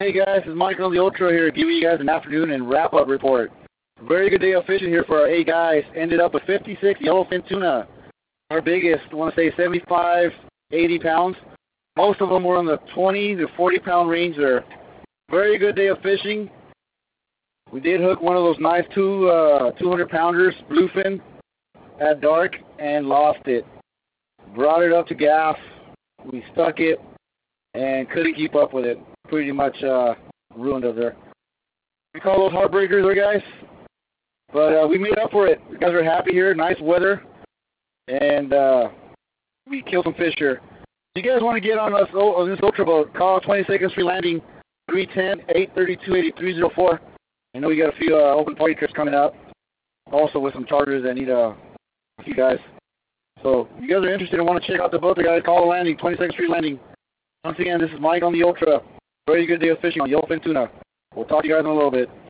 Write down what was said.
Hey guys, it's Michael on the Ultra here, giving you guys an afternoon and wrap-up report. Very good day of fishing here for our 8 guys. Ended up with 56 yellowfin tuna. Our biggest, I want to say 75, 80 pounds. Most of them were in the 20 to 40 pound range there. Very good day of fishing. We did hook one of those nice 200 pounders, bluefin, at dark and lost it. Brought it up to gaff. We stuck it and couldn't keep up with it. Pretty much ruined us there. We call those heartbreakers there, guys. But we made up for it. You guys are happy here. Nice weather. And we killed some fish here. If you guys want to get on this Ultra boat, call 22nd Street Landing, 310-832-8304. I know we got a few open party trips coming up. Also with some charters that need a few guys. So if you guys are interested and want to check out the boat, guys, call the landing, 22nd Street Landing. Once again, this is Mike on the Ultra. Very good day of fishing on yellowfin tuna. We'll talk to you guys in a little bit.